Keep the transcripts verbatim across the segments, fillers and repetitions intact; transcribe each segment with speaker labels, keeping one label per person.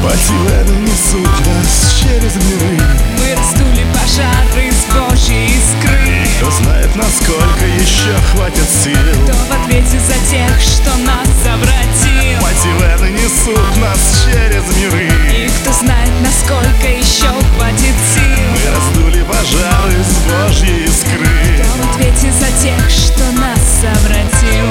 Speaker 1: Бативены несут нас через миры.
Speaker 2: Мы раздули пожары с Божьей искры.
Speaker 1: И кто знает, насколько еще хватит сил.
Speaker 2: Кто в ответе за тех, что нас совратил.
Speaker 1: Бативены несут нас через миры.
Speaker 2: И кто знает, насколько еще хватит сил.
Speaker 1: Мы раздули пожары с Божьей искры.
Speaker 2: Кто в ответе за тех, что нас совратил.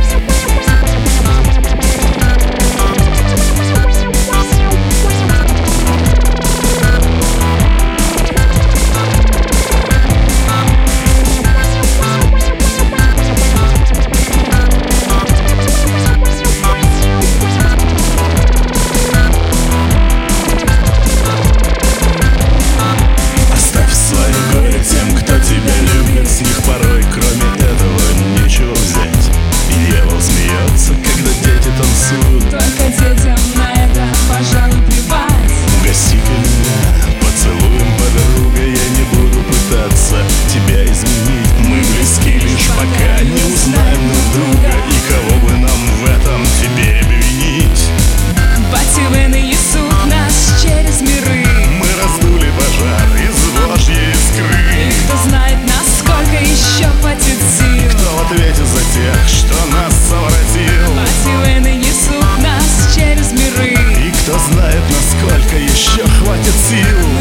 Speaker 1: С них порой, кроме этого, нечего взять. И дьявол смеется, когда дети танцуют.
Speaker 2: Только детям на это, пожалуй, плевать.
Speaker 1: Угости-ка меня поцелуем, подруга. Я не буду пытаться тебя изменить. Мы близки лишь пока не узнаем друг друга. И кого бы нам в этом теперь обвинить?
Speaker 2: Бативены несут нас через миры.
Speaker 1: Мы раздули пожар из Божьей искры.
Speaker 2: И кто знает, насколько еще хватит сил.
Speaker 1: Кто в ответе за тех, что нас совратил?
Speaker 2: Бативены несут нас через миры.
Speaker 1: И кто знает, насколько еще хватит сил.